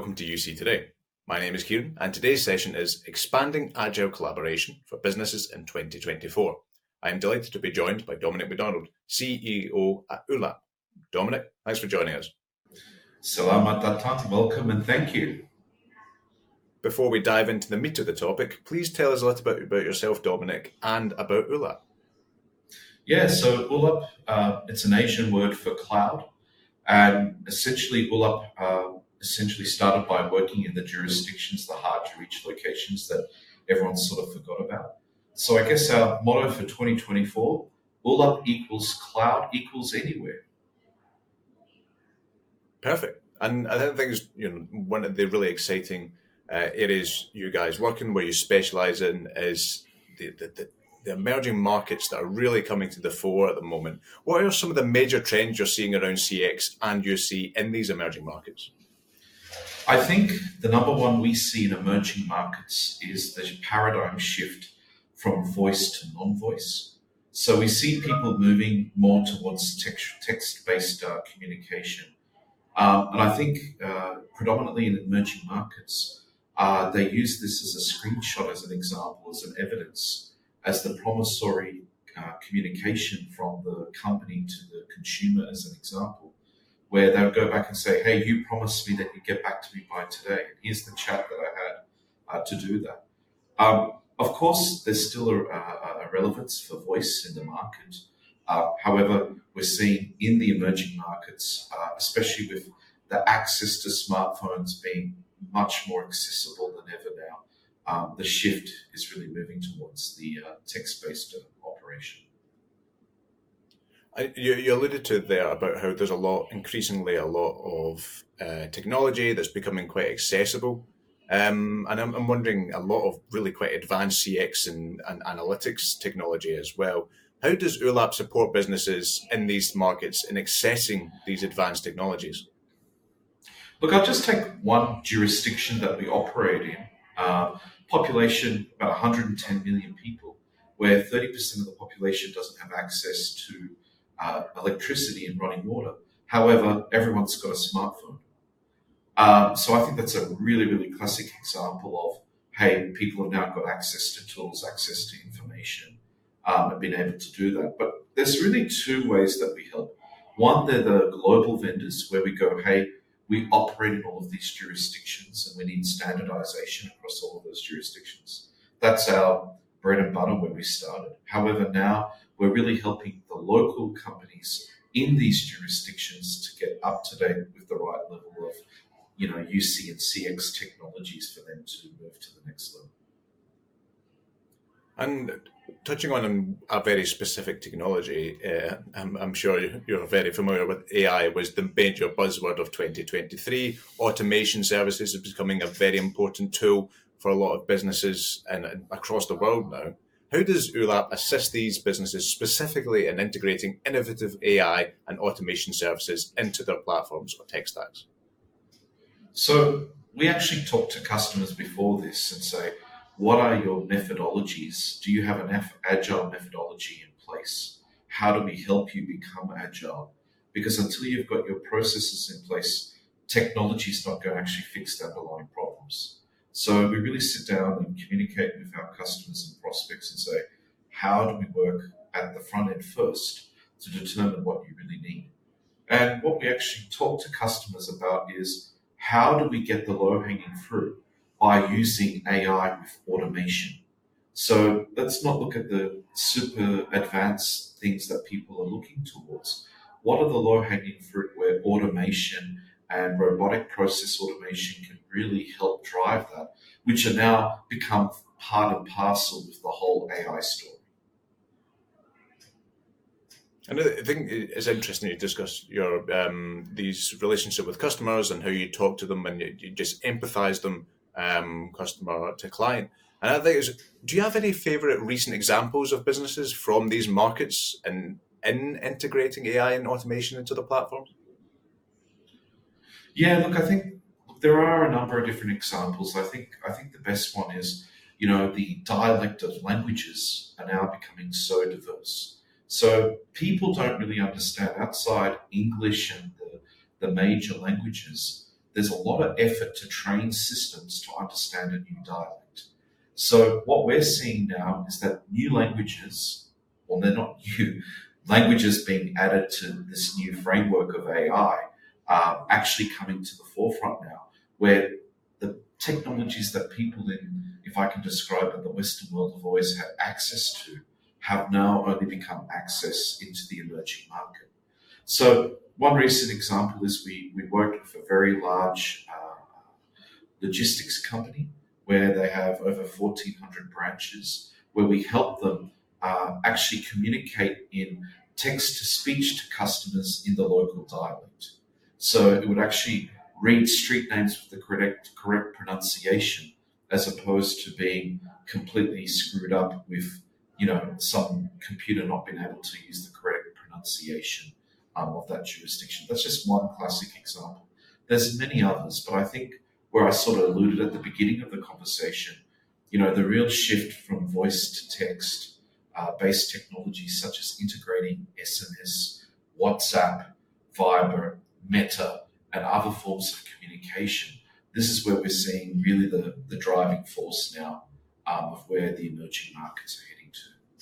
welcome to UC Today. My name is Kieran, and today's session is Expanding Agile Collaboration for Businesses in 2024. I am delighted to be joined by Dominic McDonald, CEO at ULAP. Dominic, thanks for joining us. Salamat datang, welcome and thank you. Before we dive into the meat of the topic, please tell us a little bit about yourself, Dominic, and about ULAP. Yeah, so ULAP, it's an Asian word for cloud, and essentially ULAP started by working in the jurisdictions, the hard-to-reach locations that everyone sort of forgot about. So I guess our motto for 2024, ULAP equals cloud equals anywhere. Perfect. And I think one of the really exciting areas you guys work in, where you specialize in, is the emerging markets that are really coming to the fore at the moment. What are some of the major trends you're seeing around CX and UC in these emerging markets? I think the number one we see in emerging markets is the paradigm shift from voice to non-voice. So we see people moving more towards text-based communication. And I think predominantly in emerging markets, they use this as a screenshot, as an example, as an evidence, as the promissory communication from the company to the consumer, as an example, where they'll go back and say, hey, you promised me that you'd get back to me by today. And here's the chat that I had to do that. Of course, there's still a relevance for voice in the market. However, we're seeing in the emerging markets, especially with the access to smartphones being much more accessible than ever now, the shift is really moving towards the text-based operation. You alluded to there about how there's increasingly a lot of technology that's becoming quite accessible. And I'm wondering, a lot of really quite advanced CX and analytics technology as well. How does ULAP support businesses in these markets in accessing these advanced technologies? Look, I'll just take one jurisdiction that we operate in, population about 110 million people, where 30% of the population doesn't have access to electricity and running water. However, everyone's got a smartphone. So I think that's a really, really classic example of, hey, people have now got access to tools, access to information, and been able to do that. But there's really two ways that we help. One, they're the global vendors, where we go, hey, we operate in all of these jurisdictions and we need standardization across all of those jurisdictions. That's our bread and butter where we started. However, now we're really helping the local companies in these jurisdictions to get up to date with the right level of, UC and CX technologies for them to move to the next level. And touching on a very specific technology, I'm sure you're very familiar with AI, was the major buzzword of 2023. Automation services is becoming a very important tool for a lot of businesses and across the world now. How does ULAP assist these businesses specifically in integrating innovative AI and automation services into their platforms or tech stacks? So we actually talk to customers before this and say, what are your methodologies? Do you have an agile methodology in place? How do we help you become agile? Because until you've got your processes in place, technology is not going to actually fix the underlying problems. So we really sit down and communicate with our customers and prospects and say, how do we work at the front end first to determine what you really need? And what we actually talk to customers about is, how do we get the low-hanging fruit by using AI with automation? So let's not look at the super advanced things that people are looking towards. What are the low-hanging fruit where automation and robotic process automation can really help drive that, which are now become part and parcel with the whole AI story? And I think it's interesting you discuss your these relationship with customers and how you talk to them and you just empathize them, customer to client. And I think, do you have any favorite recent examples of businesses from these markets in integrating AI and automation into the platforms? Yeah, look, I think there are a number of different examples. I think the best one is, the dialect of languages are now becoming so diverse. So people don't really understand, outside English and the major languages, there's a lot of effort to train systems to understand a new dialect. So what we're seeing now is that new languages, well, they're not new, languages being added to this new framework of AI are actually coming to the forefront now, where the technologies that people in, if I can describe it, the Western world have always had access to, have now only become access into the emerging market. So one recent example is we worked with a very large logistics company where they have over 1,400 branches, where we help them actually communicate in text-to-speech to customers in the local dialect. So it would actually read street names with the correct pronunciation, as opposed to being completely screwed up with, some computer not being able to use the correct pronunciation of that jurisdiction. That's just one classic example. There's many others, but I think where I sort of alluded at the beginning of the conversation, the real shift from voice to text based technologies such as integrating SMS, WhatsApp, Viber, Meta, and other forms of communication. This is where we're seeing really the driving force now of where the emerging markets are heading to.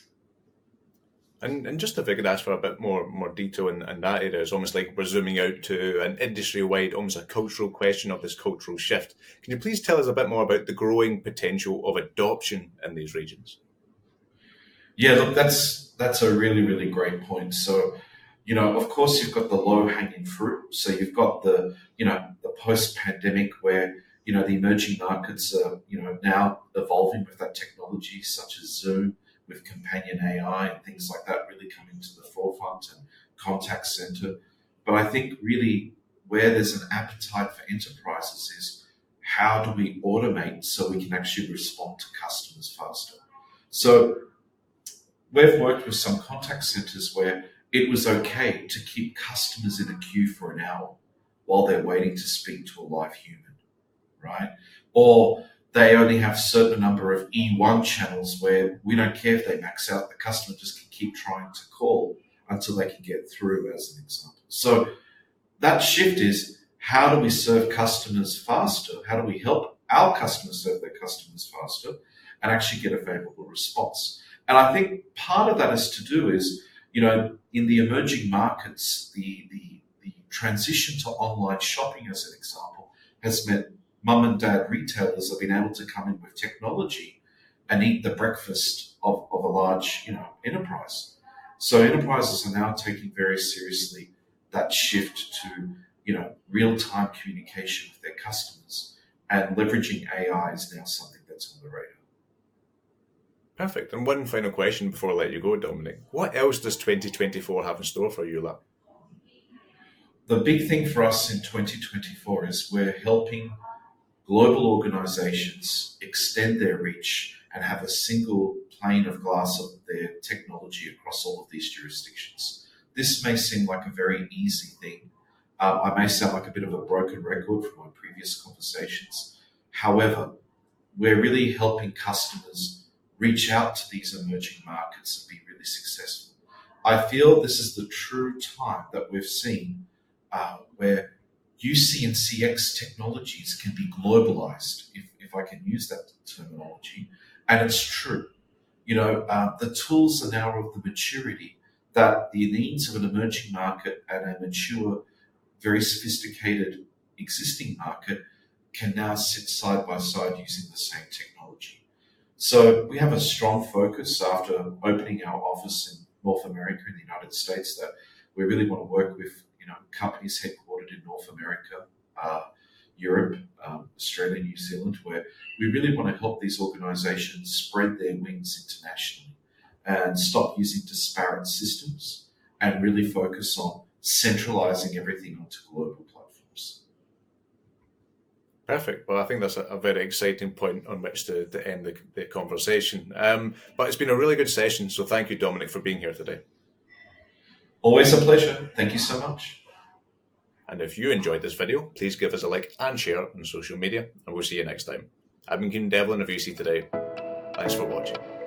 And just if I could ask for a bit more detail in that area, it's almost like we're zooming out to an industry-wide, almost a cultural question of this cultural shift. Can you please tell us a bit more about the growing potential of adoption in these regions? Yeah, look, that's a really, really great point. So, of course, you've got the low-hanging fruit. So you've got the post-pandemic where, the emerging markets are, now evolving with that technology, such as Zoom, with companion AI and things like that really coming to the forefront, and contact center. But I think really where there's an appetite for enterprises is how do we automate so we can actually respond to customers faster? So we've worked with some contact centers where it was okay to keep customers in a queue for an hour while they're waiting to speak to a live human, right? Or they only have a certain number of E1 channels where we don't care if they max out, the customer just can keep trying to call until they can get through, as an example. So that shift is, how do we serve customers faster? How do we help our customers serve their customers faster and actually get a favorable response? And I think part of that is to do is, in the emerging markets, the transition to online shopping, as an example, has meant mum and dad retailers have been able to come in with technology and eat the breakfast of a large, enterprise. So enterprises are now taking very seriously that shift to, real-time communication with their customers, and leveraging AI is now something that's on the radar. Perfect. And one final question before I let you go, Dominic. What else does 2024 have in store for ULAP? The big thing for us in 2024 is we're helping global organizations extend their reach and have a single pane of glass of their technology across all of these jurisdictions. This may seem like a very easy thing. I may sound like a bit of a broken record from my previous conversations. However, we're really helping customers reach out to these emerging markets and be really successful. I feel this is the true time that we've seen where UC and CX technologies can be globalized, if I can use that terminology. And it's true. The tools are now of the maturity that the needs of an emerging market and a mature, very sophisticated existing market can now sit side by side using the same technology. So we have a strong focus after opening our office in North America in the United States that we really want to work with companies headquartered in North America, Europe, Australia, New Zealand, where we really want to help these organizations spread their wings internationally and stop using disparate systems and really focus on centralizing everything onto global platforms. Perfect. Well, I think that's a very exciting point on which to end the conversation. But it's been a really good session, so thank you, Dominic, for being here today. Always a pleasure. Thank you so much. And if you enjoyed this video, please give us a like and share on social media, and we'll see you next time. I've been Keenan Devlin of UC Today. Thanks for watching.